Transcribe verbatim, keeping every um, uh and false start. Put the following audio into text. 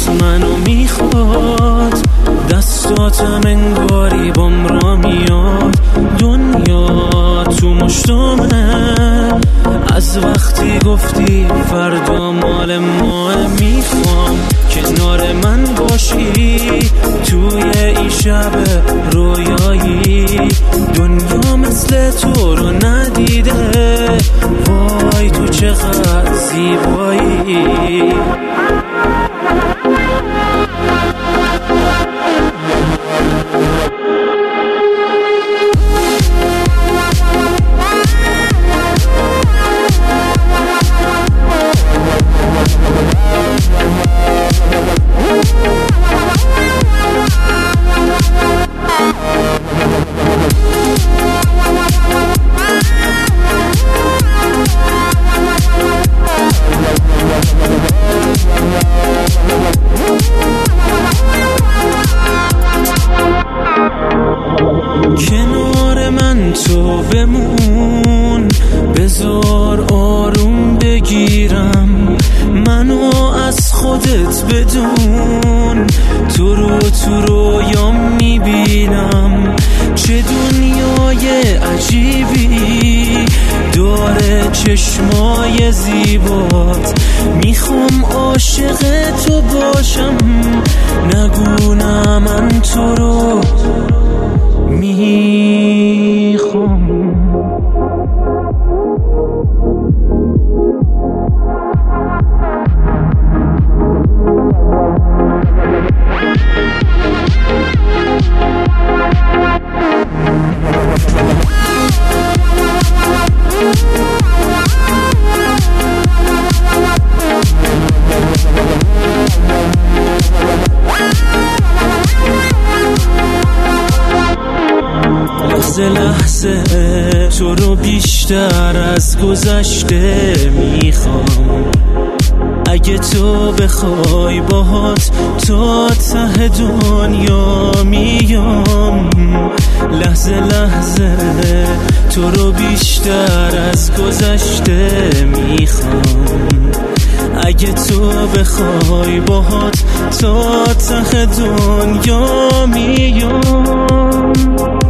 از منو میخواد، دستاتم انگاری بام را میاد. دنیا تو مشتمه، از وقتی گفتی فردا مال ماه. میخوام کنار من باشی توی این شب رویایی. دنیا مثل تو رو ندیده، وای تو چقدر زیبایی. کنار من تو بمون، بذار آروم بگیرم منو از خودت بدون. تو رو تو رویام میبینم، چه دنیای عجیبی داره چشمای زیبات. میخوام عاشق تو باشم، نگو نه من تو رو میخوام. لحظه لحظه تو رو بیشتر از گذشته میخوام. اگه تو بخوای باهات تا ته دنیا میام. لحظه لحظه تو رو بیشتر از گذشته میخوام. اگه تو بخوای باهات تا ته دنیا میام.